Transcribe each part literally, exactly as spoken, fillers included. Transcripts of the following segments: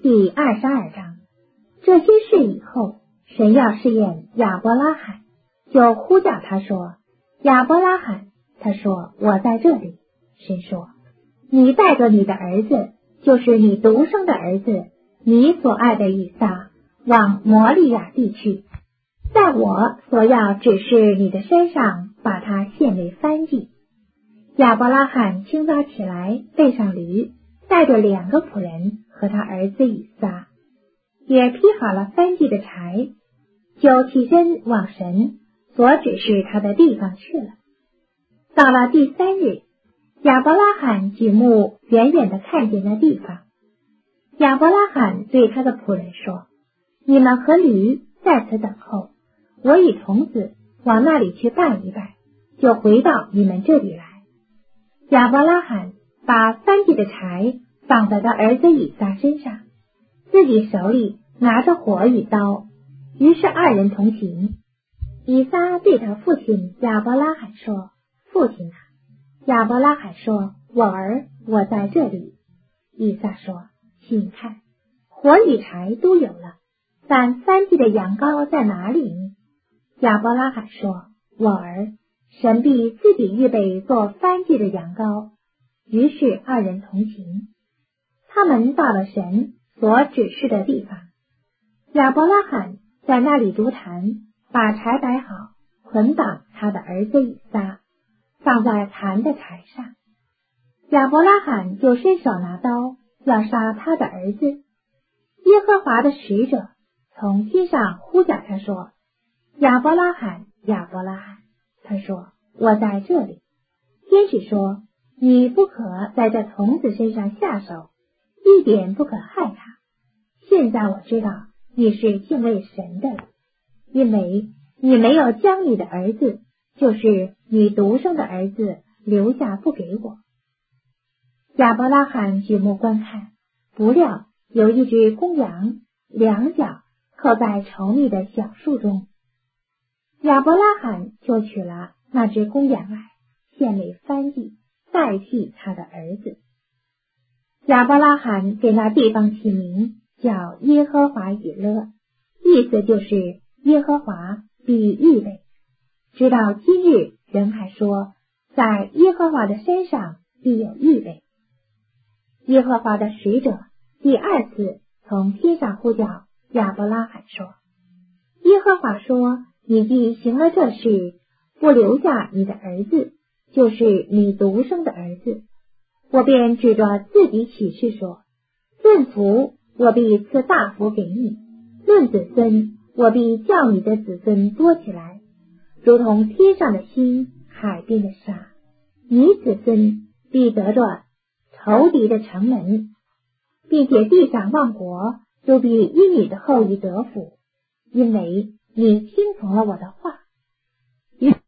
第二十二章。这些事以后，神要试验亚伯拉罕，就呼叫他说：亚伯拉罕。他说：我在这里。神说：你带着你的儿子，就是你独生的儿子，你所爱的以撒，往摩利亚地去，在我所要指示你的山上，把他献为燔祭。亚伯拉罕清早起来，背上驴，带着两个仆人和他儿子以撒，也劈好了燔祭的柴，就起身往神所指示他的地方去了。到了第三日，亚伯拉罕举目远远地看见那地方。亚伯拉罕对他的仆人说：你们和驴在此等候，我与童子往那里去拜一拜，就回到你们这里来。亚伯拉罕把燔祭的柴放在他儿子以撒身上，自己手里拿着火与刀，于是二人同行。以撒对他父亲亚伯拉罕说：父亲啊！亚伯拉罕说：我儿，我在这里。以撒说：请看，火与柴都有了，但燔祭的羊羔在哪里呢？亚伯拉罕说：我儿，神必自己预备做燔祭的羊羔。于是二人同行，他们到了神所指示的地方。亚伯拉罕在那里筑坛，把柴摆好，捆绑他的儿子以撒，放在坛的柴上。亚伯拉罕就伸手拿刀，要杀他的儿子。耶和华的使者从天上呼叫他说：亚伯拉罕，亚伯拉罕。他说：我在这里。天使说：你不可在这童子身上下手，一点不可害他。现在我知道你是敬畏神的了，因为你没有将你的儿子，就是你独生的儿子，留下不给我。亚伯拉罕举目观看，不料有一只公羊，两脚扣在稠密的小树中。亚伯拉罕就取了那只公羊来，献为燔祭，代替他的儿子。亚伯拉罕给那地方起名叫耶和华以勒，意思就是耶和华必预备。直到今日，人还说，在耶和华的山上必有预备。耶和华的使者第二次从天上呼叫亚伯拉罕说：耶和华说，你既行了这事，不留下你的儿子，就是你独生的儿子，我便指着自己起誓说：论福，我必赐大福给你；论子孙，我必叫你的子孙多起来，如同天上的星，海边的沙。你子孙必得着仇敌的城门，并且地上万国都必因你的后裔得福，因为你听从了我的话。于是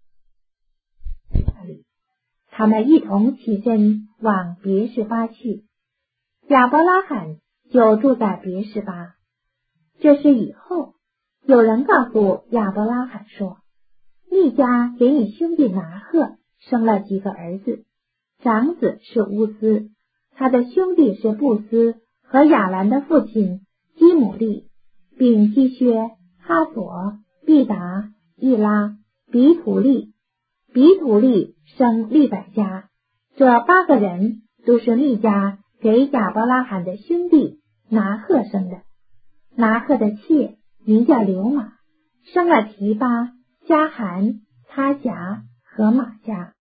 他们一同起身往别是巴去，亚伯拉罕就住在别是巴。这是以后，有人告诉亚伯拉罕说：密迦给你兄弟拿鹤生了几个儿子，长子是乌斯，他的兄弟是布斯和亚兰的父亲基姆利，并基薛、哈索、毕达、伊拉、比土利。比土利生利百加。这八个人都是密迦给亚伯拉罕的兄弟拿鹤生的。拿鹤的妾名叫流玛，生了提巴、加含、他辖和玛迦。